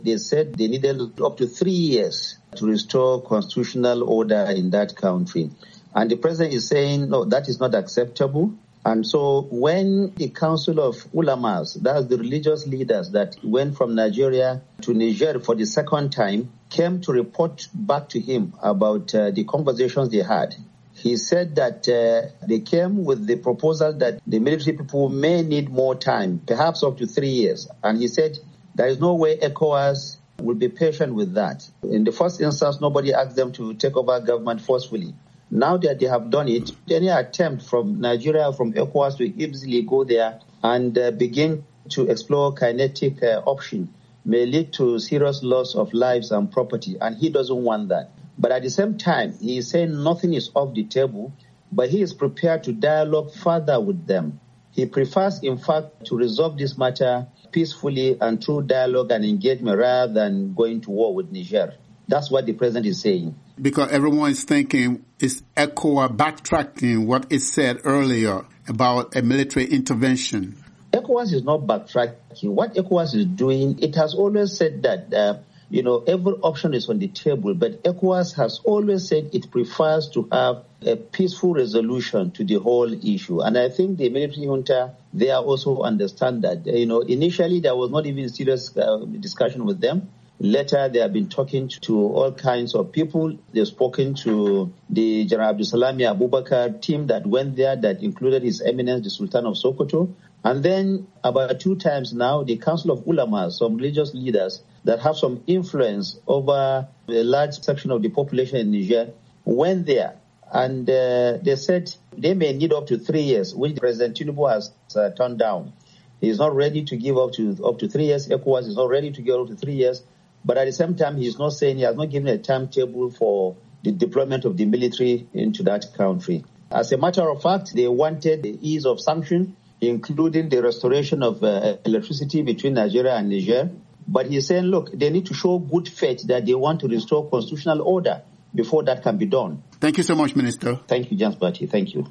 They said they needed up to 3 years to restore constitutional order in that country. And the president is saying, no, that is not acceptable. And so when the Council of Ulamas, that's the religious leaders that went from Nigeria to Niger for the second time, came to report back to him about the conversations they had, he said that they came with the proposal that the military people may need more time, perhaps up to 3 years. And he said there is no way ECOWAS will be patient with that. In the first instance, nobody asked them to take over government forcefully. Now that they have done it, any attempt from Nigeria, from ECOWAS to easily go there and begin to explore kinetic option may lead to serious loss of lives and property, and he doesn't want that. But at the same time, he is saying nothing is off the table, but he is prepared to dialogue further with them. He prefers, in fact, to resolve this matter peacefully and through dialogue and engagement rather than going to war with Niger. That's what the president is saying. Because everyone is thinking, is ECOWAS backtracking what it said earlier about a military intervention? ECOWAS is not backtracking. What ECOWAS is doing, it has always said that, every option is on the table, but ECOWAS has always said it prefers to have a peaceful resolution to the whole issue. And I think the military junta, they also understand that. Initially there was not even serious discussion with them. Later, they have been talking to all kinds of people. They've spoken to the General Abdulsalami Abubakar team that went there, that included His Eminence, the Sultan of Sokoto. And then about 2 times now, the Council of Ulama, some religious leaders that have some influence over a large section of the population in Niger, went there. And they said they may need up to 3 years, which President Tinubu has turned down. He is not ready to give up to 3 years. ECOWAS is not ready to give up to 3 years. But at the same time, he has not given a timetable for the deployment of the military into that country. As a matter of fact, they wanted the ease of sanction, including the restoration of electricity between Nigeria and Niger. But he's saying, look, they need to show good faith that they want to restore constitutional order before that can be done. Thank you so much, Minister. Thank you, James Bati. Thank you.